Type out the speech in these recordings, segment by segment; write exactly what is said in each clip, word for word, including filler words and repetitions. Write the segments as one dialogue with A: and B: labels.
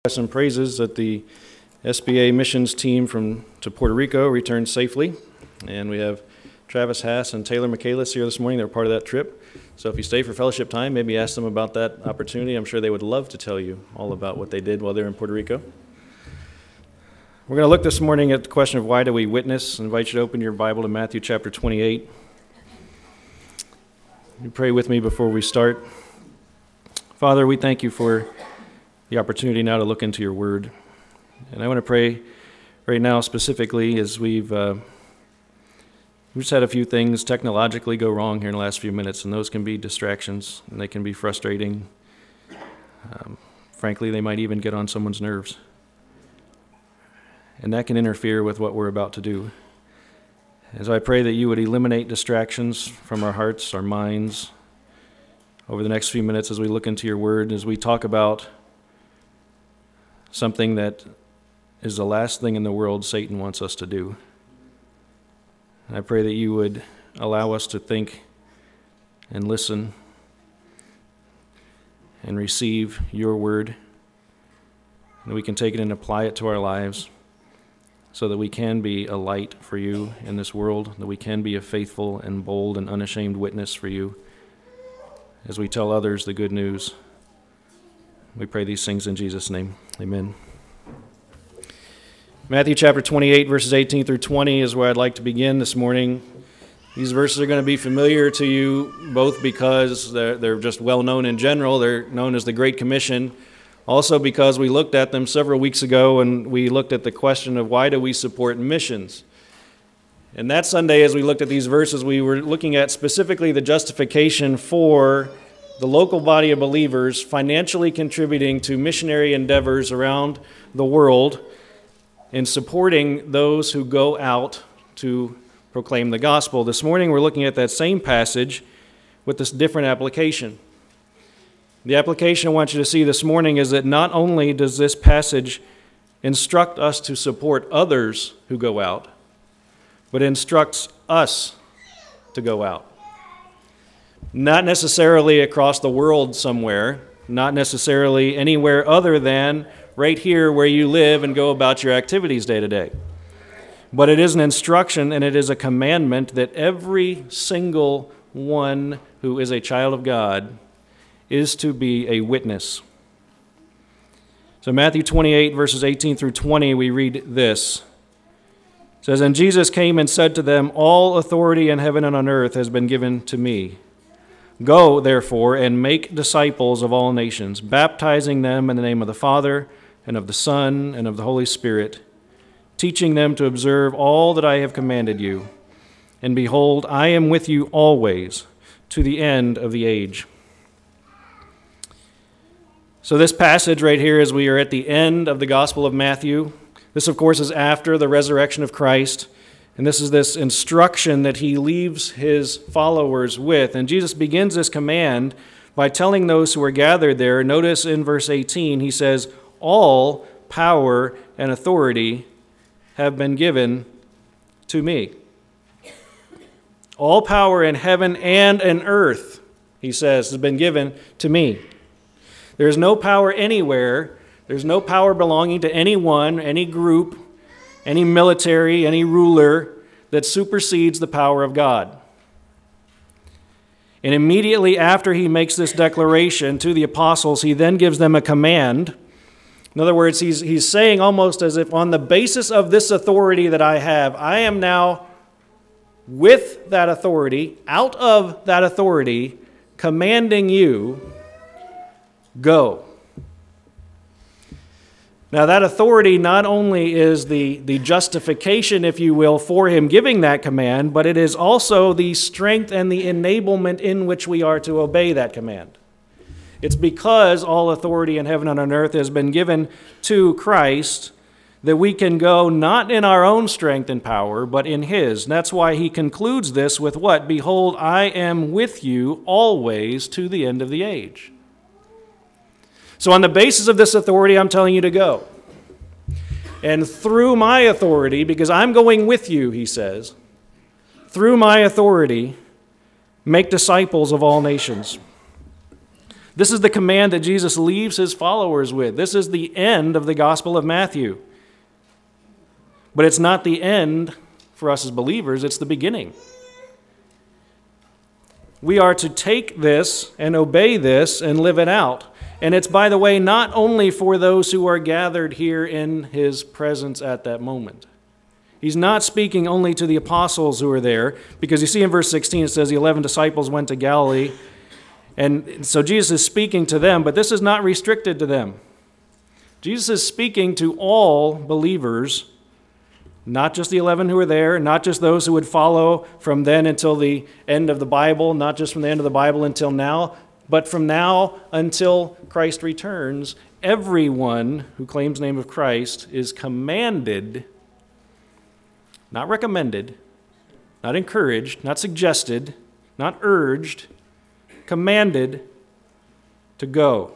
A: Some praises that the S B A missions team from to Puerto Rico returned safely, and we have Travis Hass and Taylor Michaelis here this morning. They're part of that trip. So if you stay for fellowship time, maybe ask them about that opportunity. I'm sure they would love to tell you all about what they did while they were in Puerto Rico. We're going to look this morning at the question of why do we witness. I invite you to open your Bible to Matthew chapter twenty-eight. You pray with me before we start. Father, we thank you for the opportunity now to look into your word. And I want to pray right now specifically as we've uh, we've just had a few things technologically go wrong here in the last few minutes, and those can be distractions, and they can be frustrating. Um, frankly, they might even get on someone's nerves. And that can interfere with what we're about to do. And so I pray that you would eliminate distractions from our hearts, our minds, over the next few minutes as we look into your word, as we talk about something that is the last thing in the world Satan wants us to do. And I pray that you would allow us to think and listen and receive your word, and we can take it and apply it to our lives so that we can be a light for you in this world, that we can be a faithful and bold and unashamed witness for you as we tell others the good news. We pray these things in Jesus' name. Amen. Matthew chapter twenty-eight, verses eighteen through twenty is where I'd like to begin this morning. These verses are going to be familiar to you both because they're, they're just well known in general. They're known as the Great Commission. Also because we looked at them several weeks ago and we looked at the question of why do we support missions. And that Sunday as we looked at these verses, we were looking at specifically the justification for the local body of believers financially contributing to missionary endeavors around the world and supporting those who go out to proclaim the gospel. This morning we're looking at that same passage with this different application. The application I want you to see this morning is that not only does this passage instruct us to support others who go out, but instructs us to go out. Not necessarily across the world somewhere, not necessarily anywhere other than right here where you live and go about your activities day to day. But it is an instruction and it is a commandment that every single one who is a child of God is to be a witness. So Matthew twenty-eight, verses eighteen through twenty, we read this. It says, "And Jesus came and said to them, 'All authority in heaven and on earth has been given to me. Go, therefore, and make disciples of all nations, baptizing them in the name of the Father, and of the Son, and of the Holy Spirit, teaching them to observe all that I have commanded you. And behold, I am with you always, to the end of the age.'" So this passage right here, as we are at the end of the Gospel of Matthew, this, of course, is after the resurrection of Christ. And this is this instruction that he leaves his followers with. And Jesus begins this command by telling those who are gathered there. Notice in verse eighteen, he says, "All power and authority have been given to me." All power in heaven and in earth, he says, has been given to me. There is no power anywhere. There's no power belonging to anyone, any group, any military, any ruler that supersedes the power of God. And immediately after he makes this declaration to the apostles, he then gives them a command. In other words, he's, he's saying almost as if on the basis of this authority that I have, I am now with that authority, out of that authority, commanding you, go. Now that authority not only is the, the justification, if you will, for him giving that command, but it is also the strength and the enablement in which we are to obey that command. It's because all authority in heaven and on earth has been given to Christ that we can go not in our own strength and power, but in his. And that's why he concludes this with what? "Behold, I am with you always to the end of the age." So on the basis of this authority, I'm telling you to go. And through my authority, because I'm going with you, he says, through my authority, make disciples of all nations. This is the command that Jesus leaves his followers with. This is the end of the Gospel of Matthew. But it's not the end for us as believers, it's the beginning. We are to take this and obey this and live it out. And it's, by the way, not only for those who are gathered here in his presence at that moment. He's not speaking only to the apostles who are there, because you see in verse sixteen it says the eleven disciples went to Galilee. And so Jesus is speaking to them, but this is not restricted to them. Jesus is speaking to all believers, not just the eleven who were there, not just those who would follow from then until the end of the Bible, not just from the end of the Bible until now, but from now until Christ returns. Everyone who claims the name of Christ is commanded, not recommended, not encouraged, not suggested, not urged, commanded to go.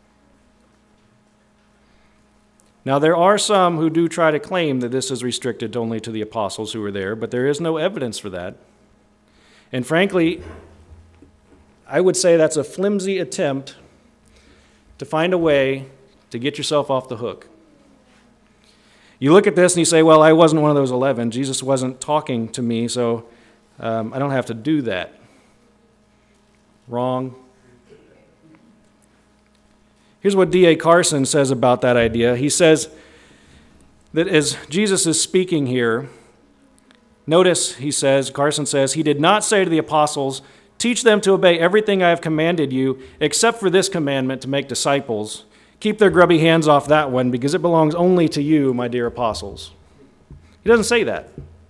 A: Now, there are some who do try to claim that this is restricted only to the apostles who were there, but there is no evidence for that. And frankly, I would say that's a flimsy attempt to find a way to get yourself off the hook. You look at this and you say, well, I wasn't one of those eleven. Jesus wasn't talking to me, so um, I don't have to do that. Wrong. Here's what D A Carson says about that idea. He says that as Jesus is speaking here, notice, he says, Carson says, he did not say to the apostles, teach them to obey everything I have commanded you, except for this commandment to make disciples. Keep their grubby hands off that one, because it belongs only to you, my dear apostles. He doesn't say that.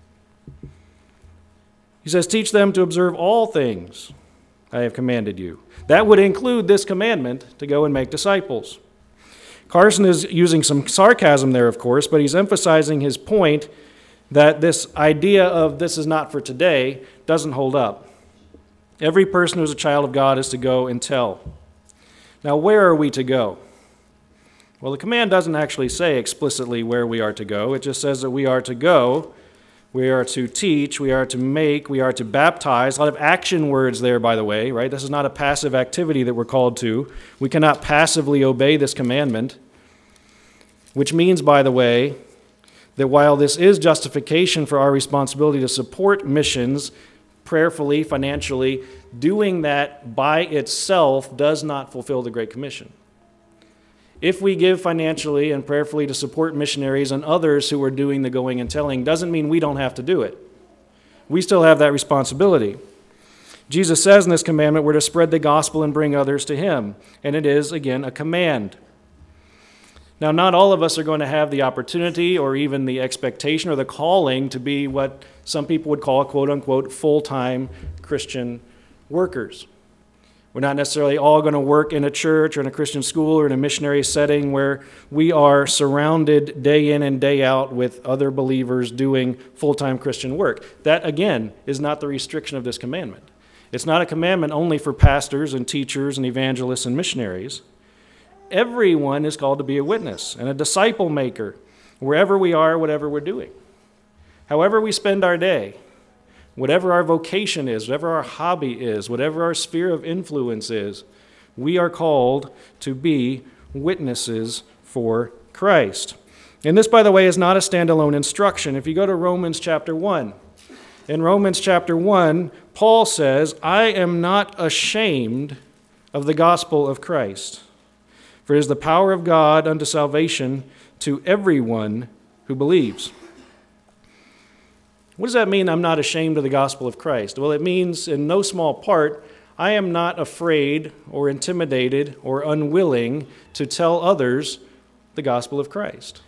A: He says, teach them to observe all things I have commanded you. That would include this commandment to go and make disciples. Carson is using some sarcasm there, of course, but he's emphasizing his point that this idea of this is not for today doesn't hold up. Every person who is a child of God is to go and tell. Now, where are we to go? Well, the command doesn't actually say explicitly where we are to go. It just says that we are to go. We are to teach, we are to make, we are to baptize. A lot of action words there, by the way, right? This is not a passive activity that we're called to. We cannot passively obey this commandment, which means, by the way, that while this is justification for our responsibility to support missions prayerfully, financially, doing that by itself does not fulfill the Great Commission. If we give financially and prayerfully to support missionaries and others who are doing the going and telling, doesn't mean we don't have to do it. We still have that responsibility. Jesus says in this commandment we're to spread the gospel and bring others to him. And it is, again, a command. Now, not all of us are going to have the opportunity or even the expectation or the calling to be what some people would call, quote-unquote, full-time Christian workers. We're not necessarily all going to work in a church or in a Christian school or in a missionary setting where we are surrounded day in and day out with other believers doing full-time Christian work. That, again, is not the restriction of this commandment. It's not a commandment only for pastors and teachers and evangelists and missionaries. Everyone is called to be a witness and a disciple maker wherever we are, whatever we're doing. However we spend our day, whatever our vocation is, whatever our hobby is, whatever our sphere of influence is, we are called to be witnesses for Christ. And this, by the way, is not a standalone instruction. If you go to Romans chapter one, in Romans chapter one, Paul says, I am not ashamed of the gospel of Christ, for it is the power of God unto salvation to everyone who believes. What does that mean, I'm not ashamed of the gospel of Christ? Well, it means in no small part, I am not afraid or intimidated or unwilling to tell others the gospel of Christ.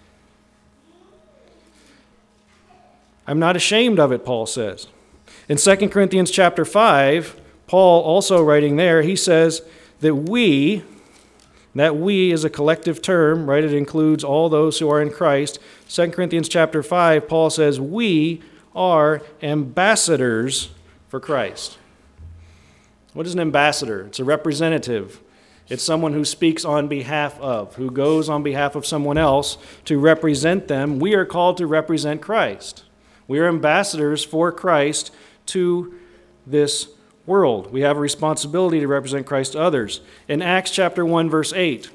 A: I'm not ashamed of it, Paul says. In Second Corinthians chapter five, Paul also writing there, he says that we, that we is a collective term, right? It includes all those who are in Christ. Second Corinthians chapter five, Paul says, we are ambassadors for Christ. What is an ambassador? It's a representative. It's someone who speaks on behalf of, who goes on behalf of someone else to represent them. We are called to represent Christ. We are ambassadors for Christ to this world. We have a responsibility to represent Christ to others. In Acts chapter one, verse eight,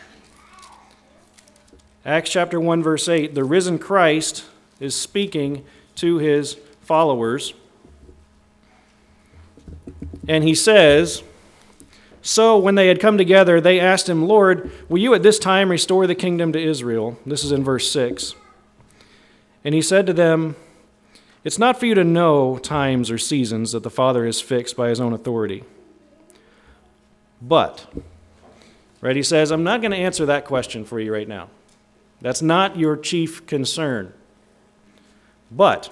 A: Acts chapter one, verse eight, the risen Christ is speaking to his followers. And he says, "So when they had come together, they asked him, 'Lord, will you at this time restore the kingdom to Israel?'" This is in verse six. "And he said to them, 'It's not for you to know times or seasons that the Father has fixed by his own authority. But,'" right, he says, "I'm not going to answer that question for you right now. That's not your chief concern. But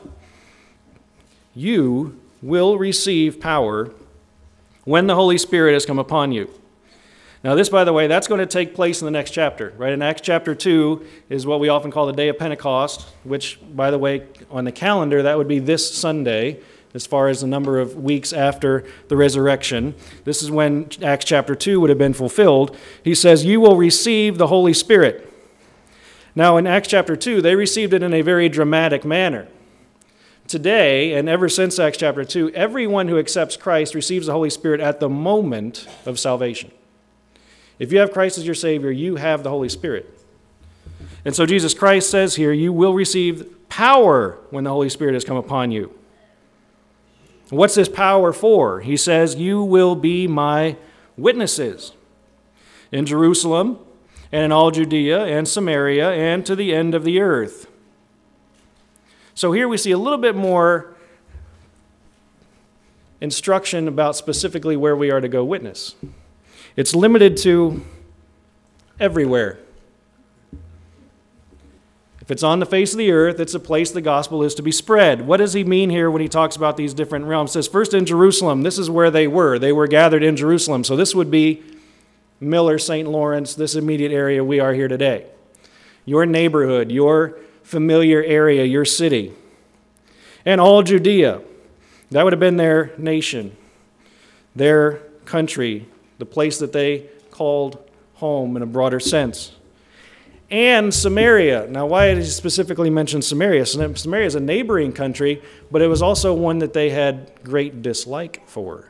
A: you will receive power when the Holy Spirit has come upon you." Now this, by the way, that's going to take place in the next chapter, right? In Acts chapter two is what we often call the day of Pentecost, which, by the way, on the calendar, that would be this Sunday, as far as the number of weeks after the resurrection. This is when Acts chapter two would have been fulfilled. He says, "You will receive the Holy Spirit." Now in Acts chapter two, they received it in a very dramatic manner. Today, and ever since Acts chapter two, everyone who accepts Christ receives the Holy Spirit at the moment of salvation. If you have Christ as your Savior, you have the Holy Spirit. And so Jesus Christ says here, you will receive power when the Holy Spirit has come upon you. What's this power for? He says, you will be my witnesses in Jerusalem and in all Judea and Samaria and to the end of the earth. So here we see a little bit more instruction about specifically where we are to go witness. It's limited to everywhere. If it's on the face of the earth, it's a place the gospel is to be spread. What does he mean here when he talks about these different realms? He says, first in Jerusalem, this is where they were. They were gathered in Jerusalem. So this would be Miller, Saint Lawrence, this immediate area we are here today. Your neighborhood, your familiar area, your city. And all Judea. That would have been their nation, their country, the place that they called home in a broader sense. And Samaria. Now, why did he specifically mention Samaria? Samaria is a neighboring country, but it was also one that they had great dislike for.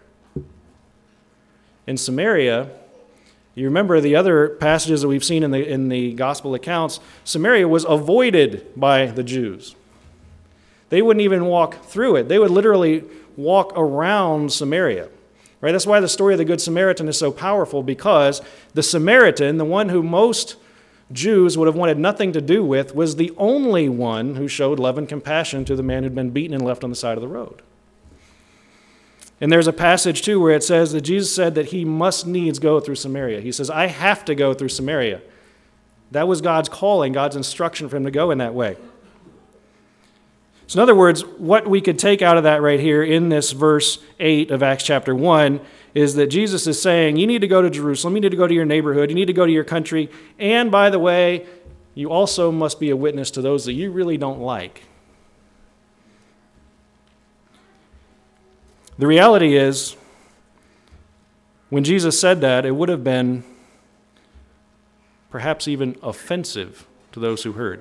A: In Samaria, you remember the other passages that we've seen in the in the gospel accounts, Samaria was avoided by the Jews. They wouldn't even walk through it. They would literally walk around Samaria. Right? That's why the story of the Good Samaritan is so powerful, because the Samaritan, the one who most Jews would have wanted nothing to do with, was the only one who showed love and compassion to the man who'd been beaten and left on the side of the road. And there's a passage, too, where it says that Jesus said that he must needs go through Samaria. He says, I have to go through Samaria. That was God's calling, God's instruction for him to go in that way. So in other words, what we could take out of that right here in this verse eight of Acts chapter one is that Jesus is saying, you need to go to Jerusalem, you need to go to your neighborhood, you need to go to your country, and by the way, you also must be a witness to those that you really don't like. The reality is, when Jesus said that, it would have been perhaps even offensive to those who heard.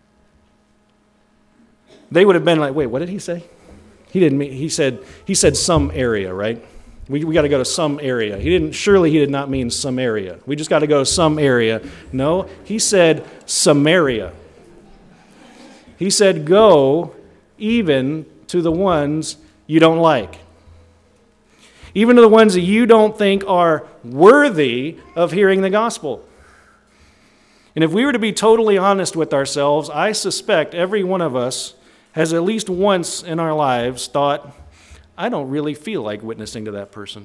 A: They would have been like, wait, what did he say? He didn't mean, he said, he said some area, right? We we got to go to some area. He didn't, surely he did not mean some area. We just got to go to some area. No, he said Samaria. He said, go even to the ones you don't like. Even to the ones that you don't think are worthy of hearing the gospel. And if we were to be totally honest with ourselves, I suspect every one of us has at least once in our lives thought, I don't really feel like witnessing to that person.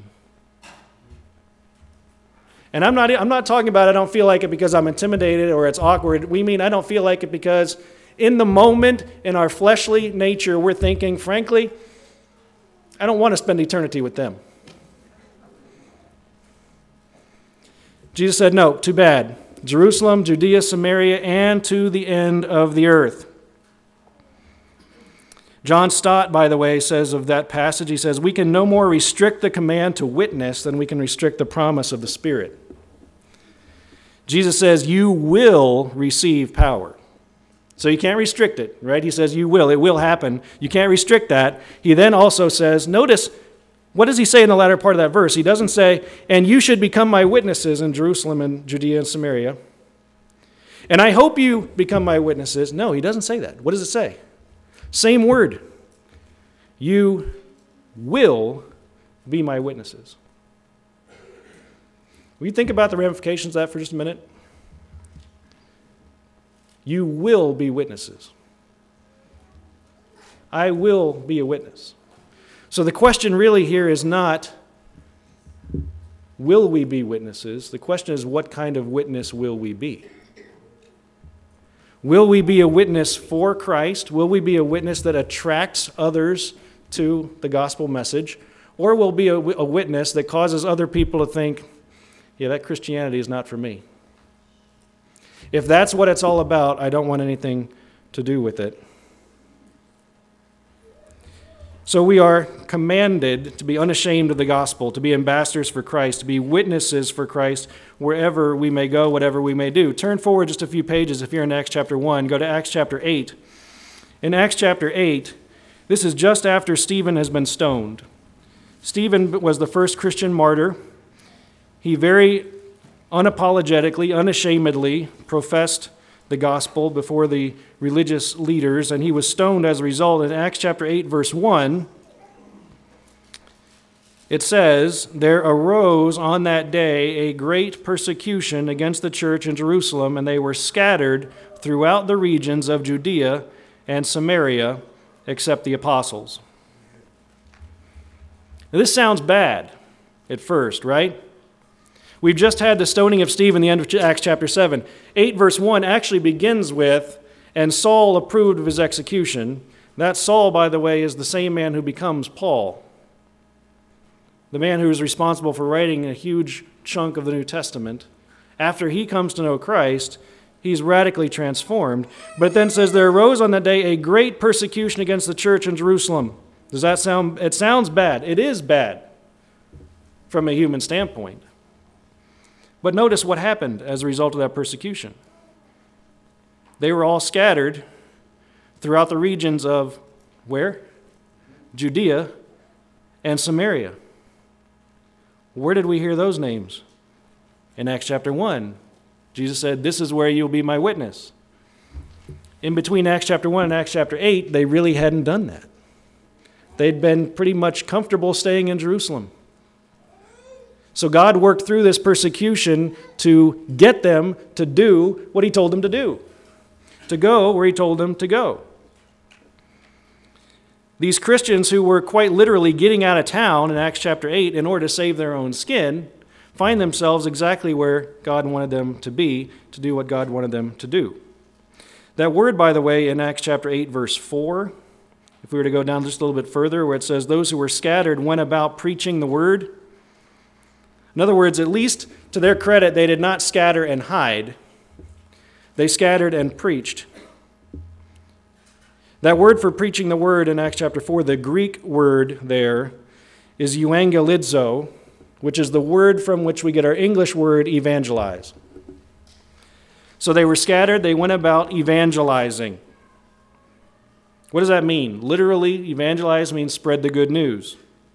A: And I'm not, I'm not talking about I don't feel like it because I'm intimidated or it's awkward. We mean I don't feel like it because in the moment, in our fleshly nature, we're thinking, frankly, I don't want to spend eternity with them. Jesus said, no, too bad. Jerusalem, Judea, Samaria, and to the end of the earth. John Stott, by the way, says of that passage, he says, we can no more restrict the command to witness than we can restrict the promise of the Spirit. Jesus says, you will receive power. So you can't restrict it, right? He says you will. It will happen. You can't restrict that. He then also says, notice, What does he say in the latter part of that verse? He doesn't say, and you should become my witnesses in Jerusalem and Judea and Samaria. And I hope you become my witnesses. No, he doesn't say that. What does it say? Same word. You will be my witnesses. Will you think about the ramifications of that for just a minute? You will be witnesses. I will be a witness. So the question really here is not, will we be witnesses? The question is, what kind of witness will we be? Will we be a witness for Christ? Will we be a witness that attracts others to the gospel message? Or will be a, a witness that causes other people to think, yeah, that Christianity is not for me. If that's what it's all about, I don't want anything to do with it. So we are commanded to be unashamed of the gospel, to be ambassadors for Christ, to be witnesses for Christ wherever we may go, whatever we may do. Turn forward just a few pages if you're in Acts chapter one. Go to Acts chapter eight. In Acts chapter eight, this is just after Stephen has been stoned. Stephen was the first Christian martyr. He very unapologetically, unashamedly professed the gospel before the religious leaders, and he was stoned as a result. In Acts chapter eight, verse one, it says, there arose on that day a great persecution against the church in Jerusalem, and they were scattered throughout the regions of Judea and Samaria, except the apostles. Now, this sounds bad at first, right? We've just had the stoning of Stephen, the end of Acts chapter seven. eight verse one actually begins with, and Saul approved of his execution. That Saul, by the way, is the same man who becomes Paul, the man who is responsible for writing a huge chunk of the New Testament. After he comes to know Christ, he's radically transformed. But it then says, there arose on that day a great persecution against the church in Jerusalem. Does that sound, it sounds bad. It is bad from a human standpoint. But notice what happened as a result of that persecution. They were all scattered throughout the regions of where? Judea and Samaria. Where did we hear those names? In Acts chapter one. Jesus said, this is where you'll be my witness. In between Acts chapter one and Acts chapter eight, they really hadn't done that. They'd been pretty much comfortable staying in Jerusalem. So God worked through this persecution to get them to do what he told them to do, to go where he told them to go. These Christians who were quite literally getting out of town in Acts chapter eight in order to save their own skin find themselves exactly where God wanted them to be, to do what God wanted them to do. That word, by the way, in Acts chapter eight, verse four, if we were to go down just a little bit further, where it says, those who were scattered went about preaching the word. In other words, at least to their credit, they did not scatter and hide. They scattered and preached. That word for preaching the word in Acts chapter four, the Greek word there is euangelizo, which is the word from which we get our English word evangelize. So they were scattered, they went about evangelizing. What does that mean? Literally, evangelize means spread the good news.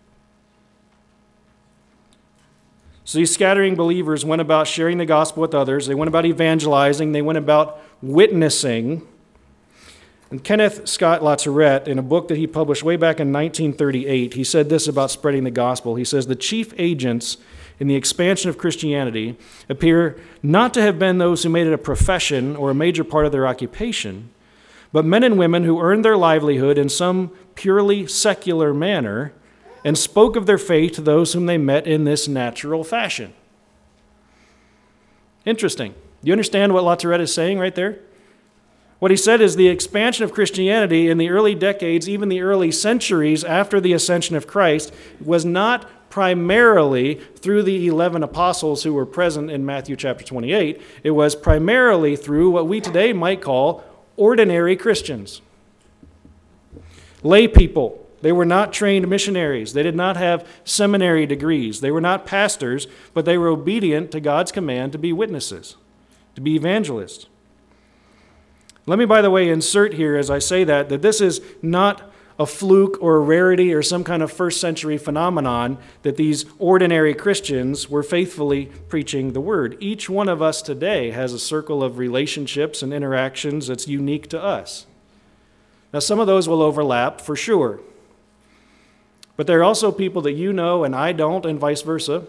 A: So these scattering believers went about sharing the gospel with others. They went about evangelizing. They went about witnessing. And Kenneth Scott Latourette, in a book that he published way back in nineteen thirty-eight, he said this about spreading the gospel. He says, the chief agents in the expansion of Christianity appear not to have been those who made it a profession or a major part of their occupation, but men and women who earned their livelihood in some purely secular manner and spoke of their faith to those whom they met in this natural fashion. Interesting. Do you understand what Latourette is saying right there? What he said is the expansion of Christianity in the early decades, even the early centuries after the ascension of Christ, was not primarily through the eleven apostles who were present in Matthew chapter twenty-eight. It was primarily through what we today might call ordinary Christians, lay people. They were not trained missionaries. They did not have seminary degrees. They were not pastors, but they were obedient to God's command to be witnesses, to be evangelists. Let me, by the way, insert here as I say that, that this is not a fluke or a rarity or some kind of first century phenomenon that these ordinary Christians were faithfully preaching the word. Each one of us today has a circle of relationships and interactions that's unique to us. Now, some of those will overlap for sure. But there are also people that you know and I don't, and vice versa.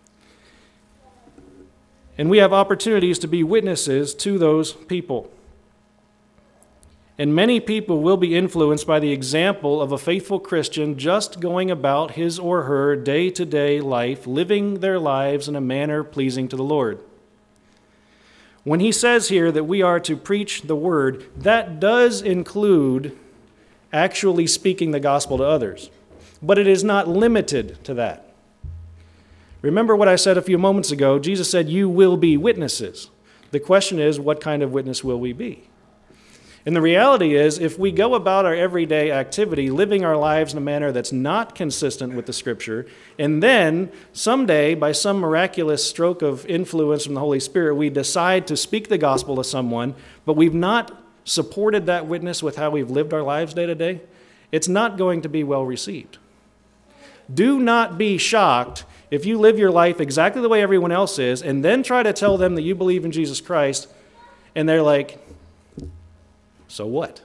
A: And we have opportunities to be witnesses to those people. And many people will be influenced by the example of a faithful Christian just going about his or her day-to-day life, living their lives in a manner pleasing to the Lord. When he says here that we are to preach the word, that does include actually speaking the gospel to others. But it is not limited to that. Remember what I said a few moments ago. Jesus said, you will be witnesses. The question is, what kind of witness will we be? And the reality is, if we go about our everyday activity, living our lives in a manner that's not consistent with the Scripture, and then someday, by some miraculous stroke of influence from the Holy Spirit, we decide to speak the gospel to someone, but we've not supported that witness with how we've lived our lives day to day, it's not going to be well received. Do not be shocked if you live your life exactly the way everyone else is, and then try to tell them that you believe in Jesus Christ, and they're like, so what?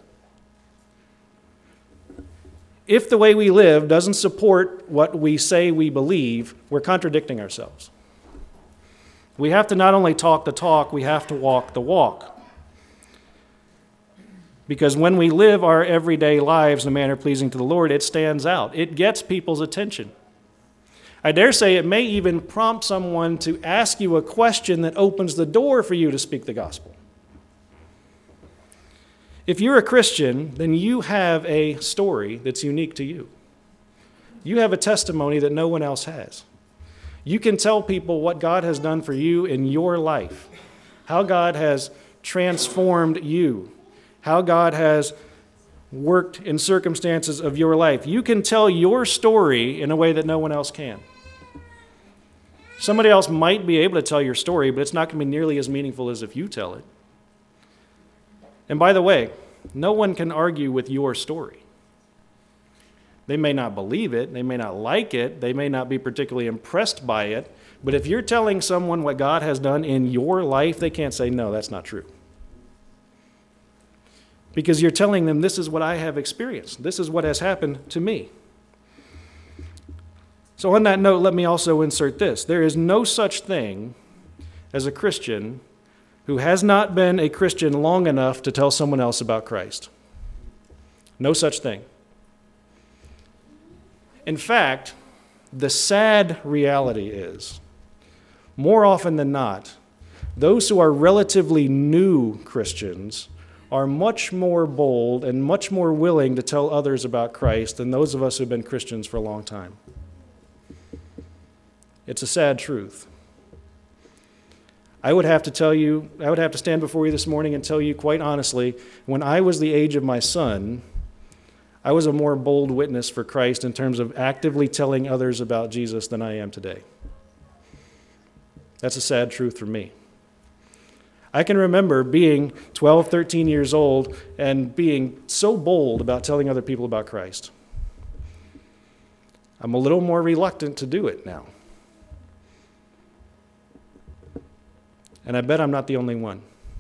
A: If the way we live doesn't support what we say we believe, we're contradicting ourselves. We have to not only talk the talk, we have to walk the walk. Because when we live our everyday lives in a manner pleasing to the Lord, it stands out. It gets people's attention. I dare say it may even prompt someone to ask you a question that opens the door for you to speak the gospel. If you're a Christian, then you have a story that's unique to you. You have a testimony that no one else has. You can tell people what God has done for you in your life, how God has transformed you, how God has worked in circumstances of your life. You can tell your story in a way that no one else can. Somebody else might be able to tell your story, but it's not going to be nearly as meaningful as if you tell it. And by the way, no one can argue with your story. They may not believe it, they may not like it, they may not be particularly impressed by it, but if you're telling someone what God has done in your life, they can't say, no, that's not true. Because you're telling them, this is what I have experienced. This is what has happened to me. So on that note, let me also insert this. There is no such thing as a Christian who has not been a Christian long enough to tell someone else about Christ. No such thing. In fact, the sad reality is, more often than not, those who are relatively new Christians are much more bold and much more willing to tell others about Christ than those of us who have been Christians for a long time. It's a sad truth. I would have to tell you, I would have to stand before you this morning and tell you quite honestly, when I was the age of my son, I was a more bold witness for Christ in terms of actively telling others about Jesus than I am today. That's a sad truth for me. I can remember being twelve, thirteen years old and being so bold about telling other people about Christ. I'm a little more reluctant to do it now. And I bet I'm not the only one.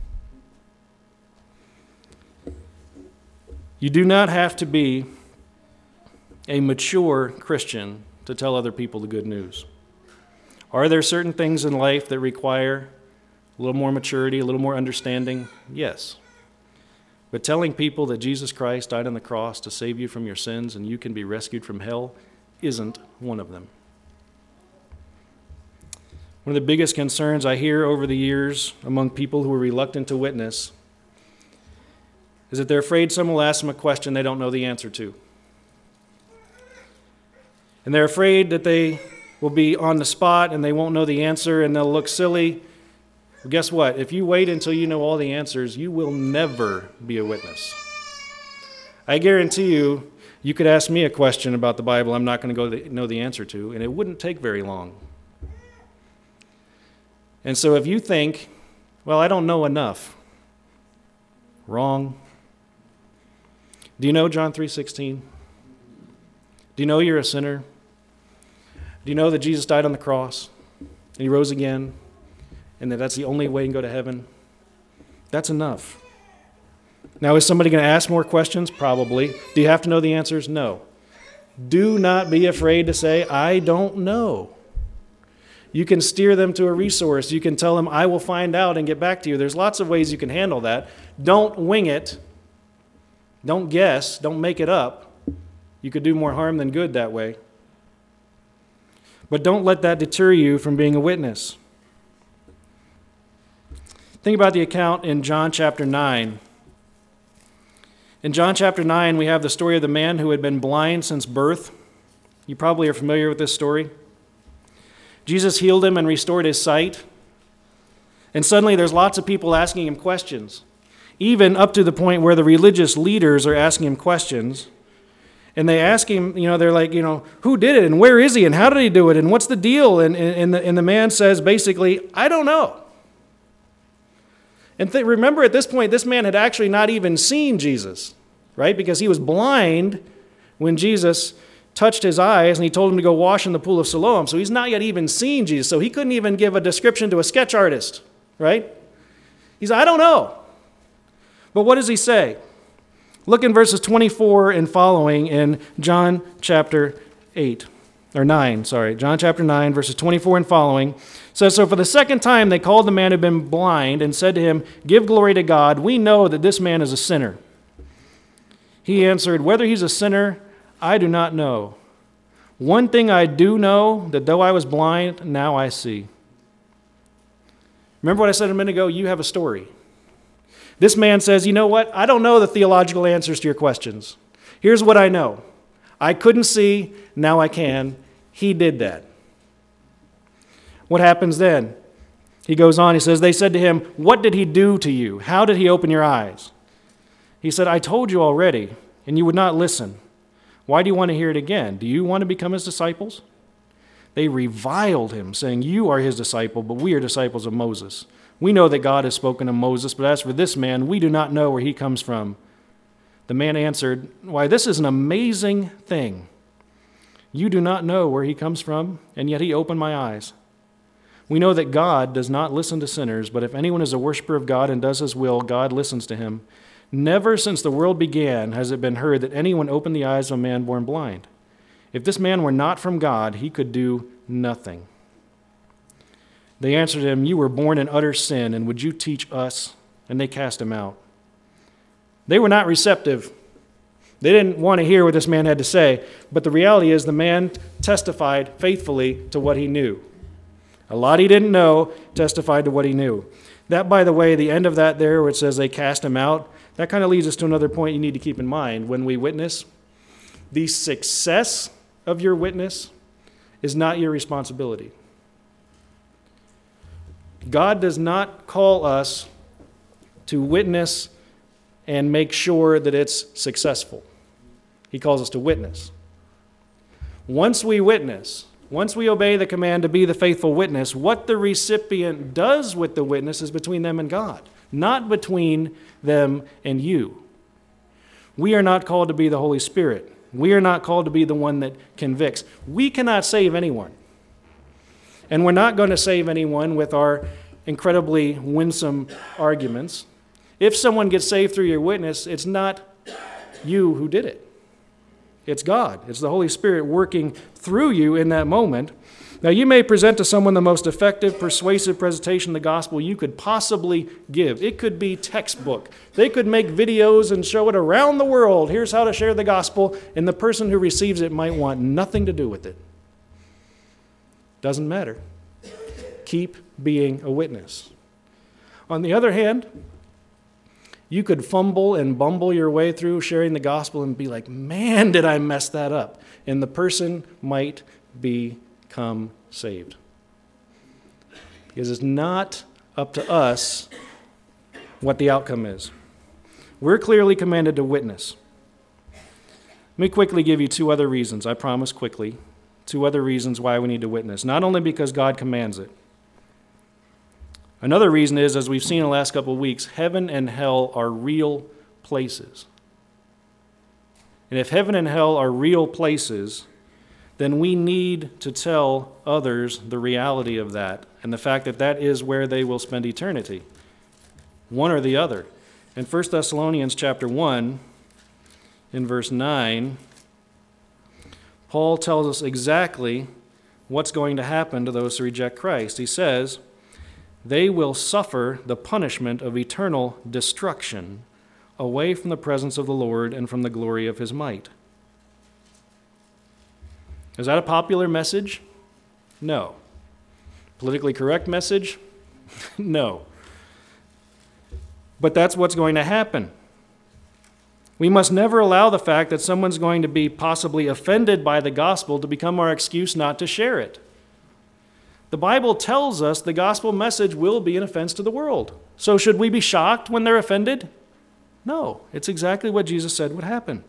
A: You do not have to be a mature Christian to tell other people the good news. Are there certain things in life that require a little more maturity, a little more understanding? Yes. But telling people that Jesus Christ died on the cross to save you from your sins and you can be rescued from hell isn't one of them. One of the biggest concerns I hear over the years among people who are reluctant to witness is that they're afraid someone will ask them a question they don't know the answer to. And they're afraid that they will be on the spot and they won't know the answer and they'll look silly. Well, guess what? If you wait until you know all the answers, you will never be a witness. I guarantee you, you could ask me a question about the Bible I'm not going to go know the answer to, and it wouldn't take very long. And so if you think, well, I don't know enough, wrong. Do you know John three sixteen? Do you know you're a sinner? Do you know that Jesus died on the cross and he rose again and that that's the only way you can go to heaven? That's enough. Now, is somebody going to ask more questions? Probably. Do you have to know the answers? No. Do not be afraid to say, I don't know. You can steer them to a resource. You can tell them, I will find out and get back to you. There's lots of ways you can handle that. Don't wing it. Don't guess. Don't make it up. You could do more harm than good that way. But don't let that deter you from being a witness. Think about the account in John chapter nine. In John chapter nine, we have the story of the man who had been blind since birth. You probably are familiar with this story. Jesus healed him and restored his sight. And suddenly there's lots of people asking him questions, even up to the point where the religious leaders are asking him questions. And they ask him, you know, they're like, you know, who did it and where is he and how did he do it and what's the deal? And, and, the, and the man says basically, I don't know. And th- remember at this point, this man had actually not even seen Jesus, right? Because he was blind when Jesus touched his eyes and he told him to go wash in the pool of Siloam. So he's not yet even seen Jesus. So he couldn't even give a description to a sketch artist, right? He's, I don't know. But what does he say? Look in verses twenty-four and following in John chapter eight, or nine, sorry. John chapter nine, verses twenty-four and following. It says, so for the second time they called the man who had been blind and said to him, give glory to God. We know that this man is a sinner. He answered, whether he's a sinner, I do not know. One thing I do know, that though I was blind, now I see. Remember what I said a minute ago? You have a story. This man says, you know what? I don't know the theological answers to your questions. Here's what I know. I couldn't see, now I can. He did that. What happens then? He goes on, he says, they said to him, what did he do to you? How did he open your eyes? He said, I told you already, and you would not listen. Why do you want to hear it again? Do you want to become his disciples? They reviled him, saying, you are his disciple, but we are disciples of Moses. We know that God has spoken to Moses, but as for this man, we do not know where he comes from. The man answered, why, this is an amazing thing. You do not know where he comes from, and yet he opened my eyes. We know that God does not listen to sinners, but if anyone is a worshiper of God and does his will, God listens to him. Never since the world began has it been heard that anyone opened the eyes of a man born blind. If this man were not from God, he could do nothing. They answered him, you were born in utter sin, and would you teach us? And they cast him out. They were not receptive. They didn't want to hear what this man had to say, but the reality is the man testified faithfully to what he knew. A lot he didn't know testified to what he knew. That, by the way, the end of that there where it says they cast him out, that kind of leads us to another point you need to keep in mind when we witness. The success of your witness is not your responsibility. God does not call us to witness and make sure that it's successful. He calls us to witness. Once we witness, once we obey the command to be the faithful witness, what the recipient does with the witness is between them and God, not between them and you. We are not called to be the Holy Spirit. We are not called to be the one that convicts. We cannot save anyone. And we're not going to save anyone with our incredibly winsome arguments. If someone gets saved through your witness, it's not you who did it. It's God. It's the Holy Spirit working through you in that moment. Now, you may present to someone the most effective, persuasive presentation of the gospel you could possibly give. It could be textbook. They could make videos and show it around the world. Here's how to share the gospel, and the person who receives it might want nothing to do with it. Doesn't matter. Keep being a witness. On the other hand, you could fumble and bumble your way through sharing the gospel and be like, man, did I mess that up? And the person might become saved. Because it's not up to us what the outcome is. We're clearly commanded to witness. Let me quickly give you two other reasons, I promise quickly, two other reasons why we need to witness. Not only because God commands it. Another reason is, as we've seen in the last couple of weeks, heaven and hell are real places. And if heaven and hell are real places, then we need to tell others the reality of that and the fact that that is where they will spend eternity, one or the other. In First Thessalonians chapter one, in verse nine, Paul tells us exactly what's going to happen to those who reject Christ. He says, they will suffer the punishment of eternal destruction away from the presence of the Lord and from the glory of his might. Is that a popular message? No. Politically correct message? No. But that's what's going to happen. We must never allow the fact that someone's going to be possibly offended by the gospel to become our excuse not to share it. The Bible tells us the gospel message will be an offense to the world. So should we be shocked when they're offended? No. It's exactly what Jesus said would happen.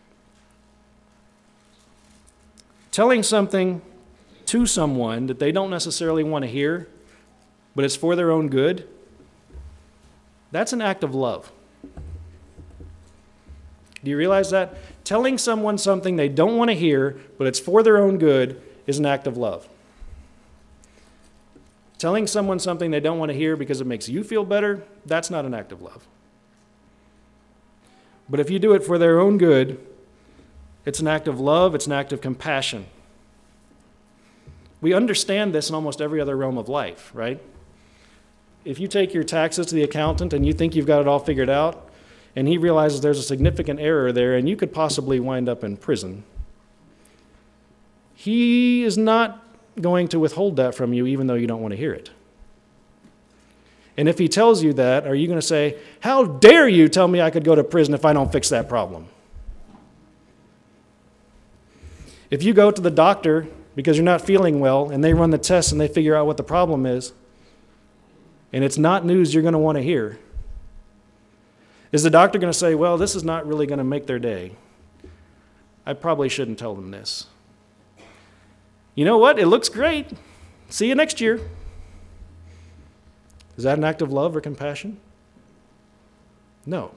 A: Telling something to someone that they don't necessarily want to hear, but it's for their own good, that's an act of love. Do you realize that? Telling someone something they don't want to hear, but it's for their own good, is an act of love. Telling someone something they don't want to hear because it makes you feel better, that's not an act of love. But if you do it for their own good, it's an act of love, it's an act of compassion. We understand this in almost every other realm of life, right? If you take your taxes to the accountant and you think you've got it all figured out, and he realizes there's a significant error there and you could possibly wind up in prison, he is not going to withhold that from you even though you don't want to hear it. And if he tells you that, are you going to say, how dare you tell me I could go to prison if I don't fix that problem? If you go to the doctor because you're not feeling well and they run the tests and they figure out what the problem is, and it's not news you're going to want to hear, is the doctor going to say, well, this is not really going to make their day? I probably shouldn't tell them this. You know what? It looks great. See you next year. Is that an act of love or compassion? No.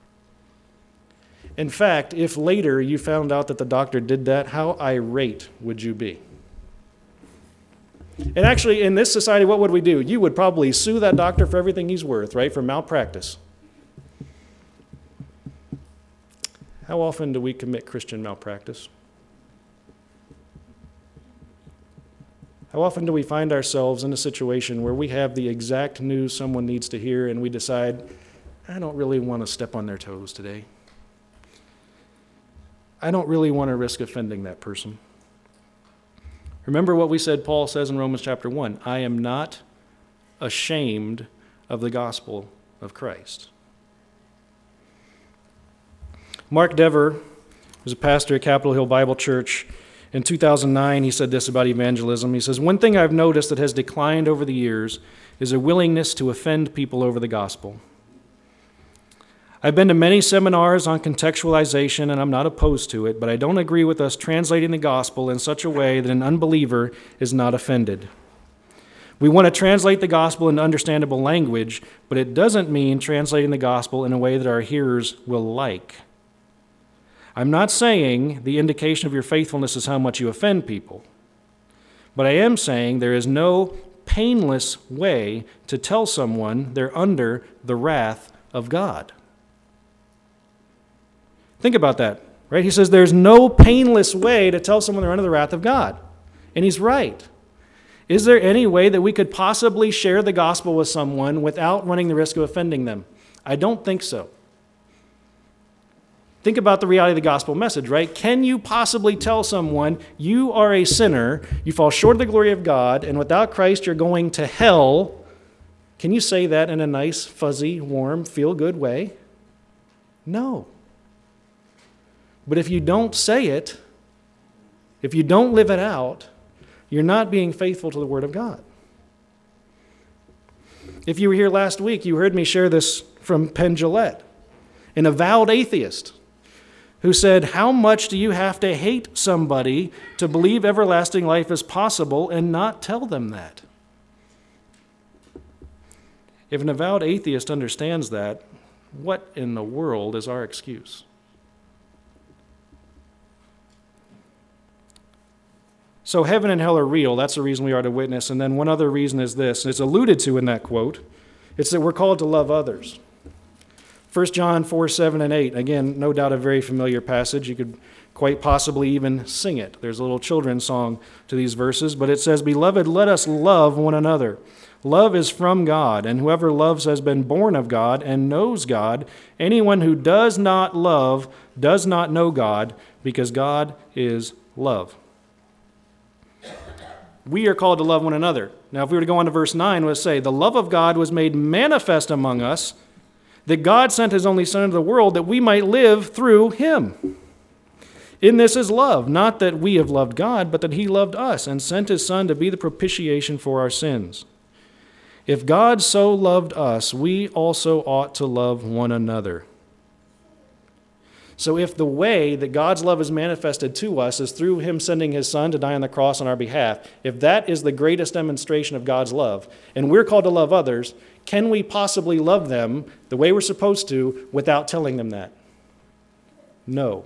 A: In fact, if later you found out that the doctor did that, how irate would you be? And actually, in this society, what would we do? You would probably sue that doctor for everything he's worth, right? For malpractice. How often do we commit Christian malpractice? How often do we find ourselves in a situation where we have the exact news someone needs to hear and we decide, I don't really want to step on their toes today. I don't really want to risk offending that person. Remember what we said Paul says in Romans chapter one, I am not ashamed of the gospel of Christ. Mark Dever was a pastor at Capitol Hill Bible Church. In two thousand nine, he said this about evangelism. He says, one thing I've noticed that has declined over the years is a willingness to offend people over the gospel. I've been to many seminars on contextualization, and I'm not opposed to it, but I don't agree with us translating the gospel in such a way that an unbeliever is not offended. We want to translate the gospel into understandable language, but it doesn't mean translating the gospel in a way that our hearers will like. I'm not saying the indication of your faithfulness is how much you offend people, but I am saying there is no painless way to tell someone they're under the wrath of God. Think about that, right? He says there's no painless way to tell someone they're under the wrath of God, and he's right. Is there any way that we could possibly share the gospel with someone without running the risk of offending them? I don't think so. Think about the reality of the gospel message, right? Can you possibly tell someone you are a sinner, you fall short of the glory of God, and without Christ you're going to hell? Can you say that in a nice, fuzzy, warm, feel-good way? No. But if you don't say it, if you don't live it out, you're not being faithful to the Word of God. If you were here last week, you heard me share this from Penn Jillette, an avowed atheist, who said, how much do you have to hate somebody to believe everlasting life is possible and not tell them that? If an avowed atheist understands that, what in the world is our excuse? So heaven and hell are real. That's the reason we are to witness. And then one other reason is this. It's alluded to in that quote. It's that we're called to love others. First John four, seven, and eight. Again, no doubt a very familiar passage. You could quite possibly even sing it. There's a little children's song to these verses. But it says, "Beloved, let us love one another. Love is from God, and whoever loves has been born of God and knows God. Anyone who does not love does not know God, because God is love." We are called to love one another. Now, if we were to go on to verse nine, it would say, "The love of God was made manifest among us, that God sent his only Son into the world that we might live through him. In this is love, not that we have loved God, but that he loved us and sent his Son to be the propitiation for our sins. If God so loved us, we also ought to love one another." So if the way that God's love is manifested to us is through him sending his Son to die on the cross on our behalf, if that is the greatest demonstration of God's love, and we're called to love others, can we possibly love them the way we're supposed to without telling them that? No.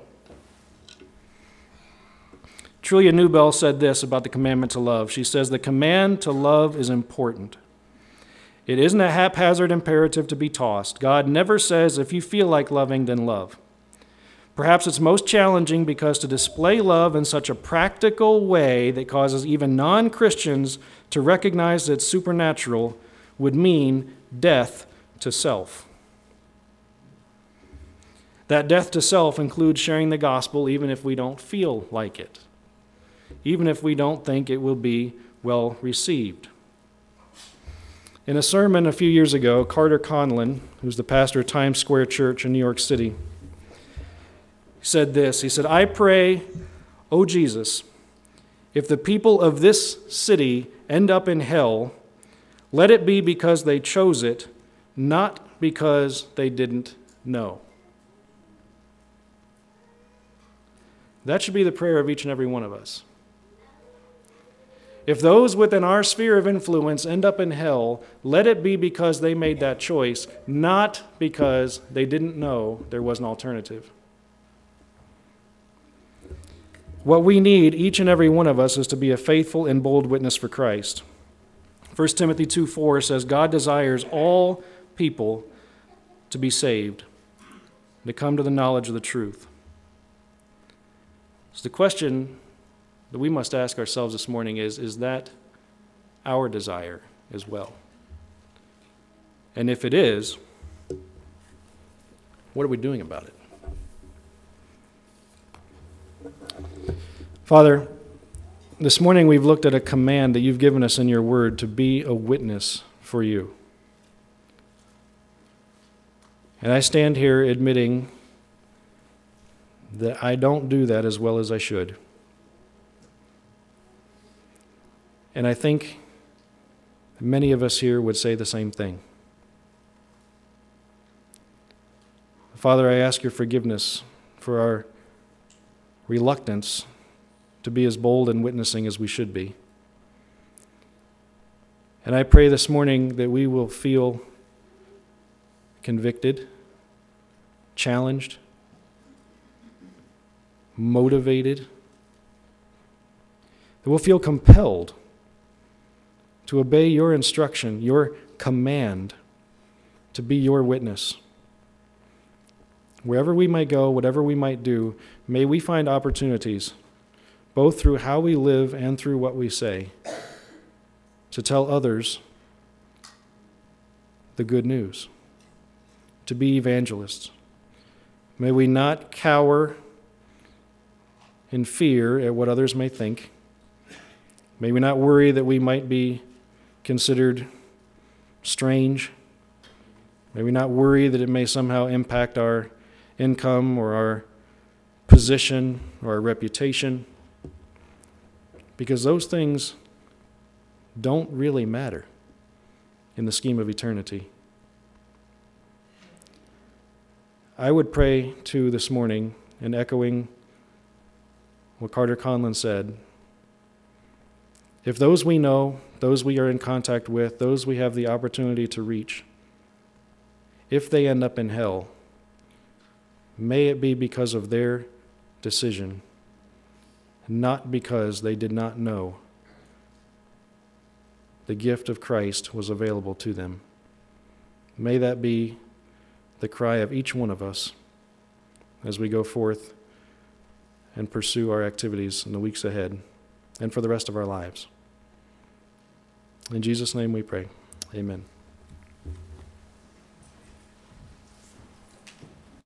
A: Trillia Newbell said this about the commandment to love. She says, "The command to love is important. It isn't a haphazard imperative to be tossed. God never says, if you feel like loving, then love. Perhaps it's most challenging because to display love in such a practical way that causes even non-Christians to recognize that it's supernatural would mean death to self. That death to self includes sharing the gospel even if we don't feel like it, even if we don't think it will be well received." In a sermon a few years ago, Carter Conlon, who's the pastor of Times Square Church in New York City, said this. He said, "I pray, oh Jesus, if the people of this city end up in hell, let it be because they chose it, not because they didn't know." That should be the prayer of each and every one of us. If those within our sphere of influence end up in hell, let it be because they made that choice, not because they didn't know there was an alternative. What we need, each and every one of us, is to be a faithful and bold witness for Christ. First Timothy two four says, "God desires all people to be saved, to come to the knowledge of the truth." So the question that we must ask ourselves this morning is, is that our desire as well? And if it is, what are we doing about it? Father, this morning we've looked at a command that you've given us in your word to be a witness for you. And I stand here admitting that I don't do that as well as I should. And I think many of us here would say the same thing. Father, I ask your forgiveness for our reluctance to be as bold and witnessing as we should be. And I pray this morning that we will feel convicted, challenged, motivated, that we'll feel compelled to obey your instruction, your command, to be your witness. Wherever we might go, whatever we might do, may we find opportunities, both through how we live and through what we say, to tell others the good news, to be evangelists. May we not cower in fear at what others may think. May we not worry that we might be considered strange. May we not worry that it may somehow impact our income or our position or our reputation, because those things don't really matter in the scheme of eternity. I would pray too this morning, and echoing what Carter Conlon said, if those we know, those we are in contact with, those we have the opportunity to reach, if they end up in hell, may it be because of their decision not because they did not know the gift of Christ was available to them. May that be the cry of each one of us as we go forth and pursue our activities in the weeks ahead and for the rest of our lives. In Jesus' name we pray. Amen.